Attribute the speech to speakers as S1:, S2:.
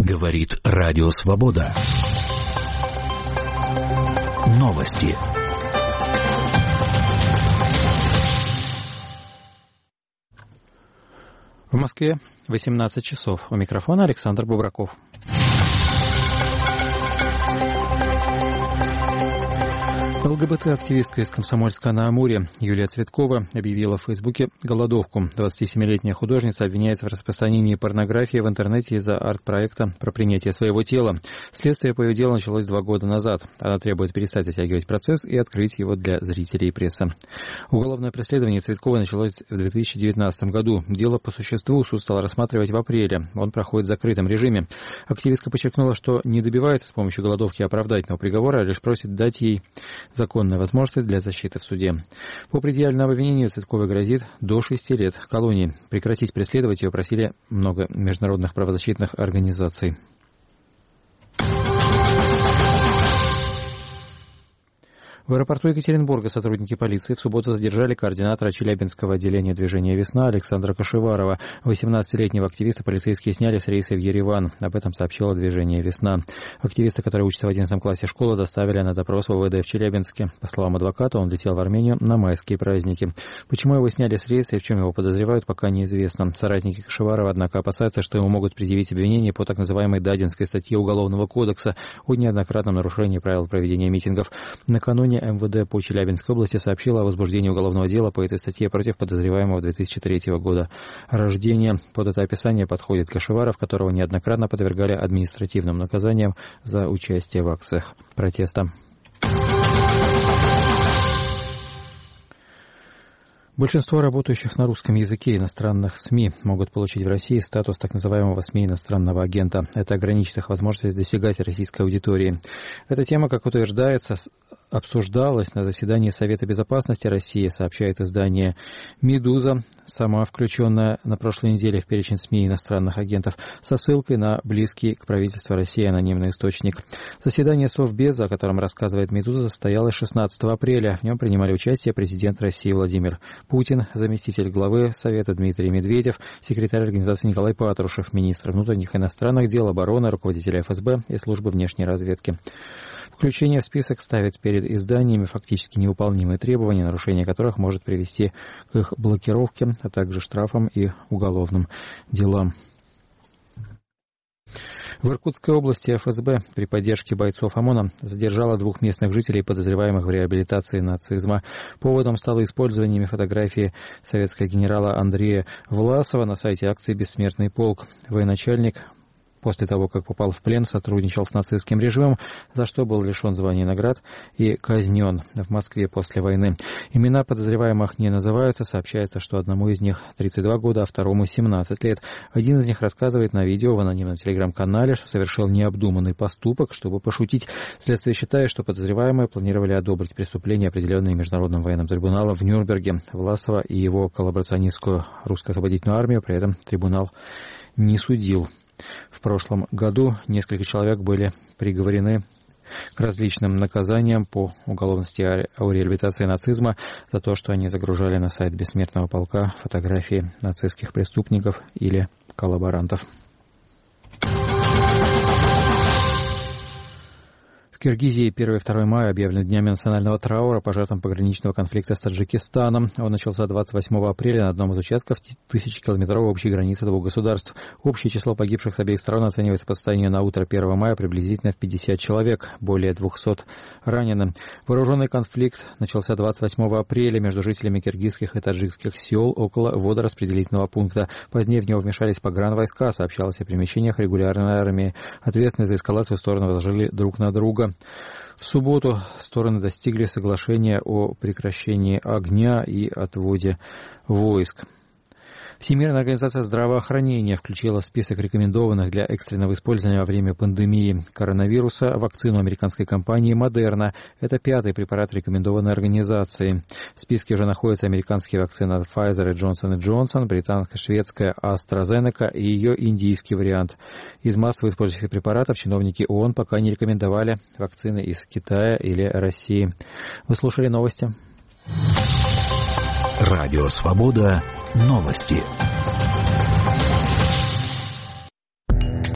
S1: Говорит Радио Свобода. Новости.
S2: В Москве 18 часов. У микрофона Александр Бубраков. ЛГБТ-активистка из Комсомольска-на-Амуре Юлия Цветкова объявила в Фейсбуке голодовку. 27-летняя художница обвиняется в распространении порнографии в интернете из-за арт-проекта про принятие своего тела. Следствие по ее делу началось 2 года назад. Она требует перестать затягивать процесс и открыть его для зрителей и прессы. Уголовное преследование Цветковой началось в 2019 году. Дело по существу суд стал рассматривать в апреле. Он проходит в закрытом режиме. Активистка подчеркнула, что не добивается с помощью голодовки оправдательного приговора, а лишь просит дать ей законная возможность для защиты в суде. По предъявленному обвинению Цветковой грозит до 6 лет колонии. Прекратить преследовать ее просили много международных правозащитных организаций. В аэропорту Екатеринбурга сотрудники полиции в субботу задержали координатора Челябинского отделения движения «Весна» Александра Кашеварова. 18-летнего активиста полицейские сняли с рейса в Ереван. Об этом сообщило движение «Весна». Активиста, который учится в 11 классе школы, доставили на допрос в ОВД в Челябинске. По словам адвоката, он летел в Армению на майские праздники. Почему его сняли с рейса и в чем его подозревают, пока неизвестно. Соратники Кашеварова, однако, опасаются, что ему могут предъявить обвинение по так называемой Дадинской статье Уголовного кодекса о неоднократном нарушении правил проведения митингов. Накануне МВД по Челябинской области сообщила о возбуждении уголовного дела по этой статье против подозреваемого 2003 года рождения. Под это описание подходит Кашеваров, которого неоднократно подвергали административным наказаниям за участие в акциях протеста. Большинство работающих на русском языке иностранных СМИ могут получить в России статус так называемого СМИ иностранного агента. Это ограничит их возможность достигать российской аудитории. Эта тема, как утверждается, обсуждалась на заседании Совета безопасности России, сообщает издание «Медуза», сама включенная на прошлой неделе в перечень СМИ иностранных агентов, со ссылкой на близкий к правительству России анонимный источник. Заседание Совбеза, о котором рассказывает «Медуза», состоялось 16 апреля. В нем принимали участие президент России Владимир Путин, заместитель главы Совета Дмитрий Медведев, секретарь организации Николай Патрушев, министр внутренних и иностранных дел, обороны, руководитель ФСБ и службы внешней разведки. Включение в список ставит перед изданиями фактически невыполнимые требования, нарушение которых может привести к их блокировке, а также штрафам и уголовным делам. В Иркутской области ФСБ при поддержке бойцов ОМОНа задержала 2 местных жителей, подозреваемых в реабилитации нацизма. Поводом стало использование фотографии советского генерала Андрея Власова на сайте акции «Бессмертный полк». Военачальник после того, как попал в плен, сотрудничал с нацистским режимом, за что был лишен звания и наград и казнен в Москве после войны. Имена подозреваемых не называются. Сообщается, что одному из них 32 года, а второму 17 лет. Один из них рассказывает на видео в анонимном телеграм-канале, что совершил необдуманный поступок, чтобы пошутить. Следствие считает, что подозреваемые планировали одобрить преступления, определенные Международным военным трибуналом в Нюрнберге. Власова и его коллаборационистскую русскую освободительную армию при этом трибунал не судил. В прошлом году несколько человек были приговорены к различным наказаниям по уголовности о реабилитации нацизма за то, что они загружали на сайт Бессмертного полка фотографии нацистских преступников или коллаборантов. В Киргизии 1 и 2 мая объявлены днями национального траура по жертвам пограничного конфликта с Таджикистаном. Он начался 28 апреля на одном из участков 1000-километровой общей границы 2 государств. Общее число погибших с обеих сторон оценивается по состоянию на утро 1 мая приблизительно в 50 человек, более 200 ранены. Вооруженный конфликт начался 28 апреля между жителями киргизских и таджикских сел около водораспределительного пункта. Позднее в него вмешались погранвойска, сообщалось о перемещениях регулярной армии. Ответственность за эскалацию стороны возложили друг на друга. В субботу стороны достигли соглашения о прекращении огня и отводе войск. Всемирная организация здравоохранения включила в список рекомендованных для экстренного использования во время пандемии коронавируса вакцину американской компании Moderna. Это 5-й препарат рекомендованной организацией. В списке уже находятся американские вакцины от Pfizer и Johnson & Johnson, британско-шведская AstraZeneca и ее индийский вариант. Из массово использующихся препаратов чиновники ООН пока не рекомендовали вакцины из Китая или России. Вы слушали новости.
S1: Радио «Свобода». Новости.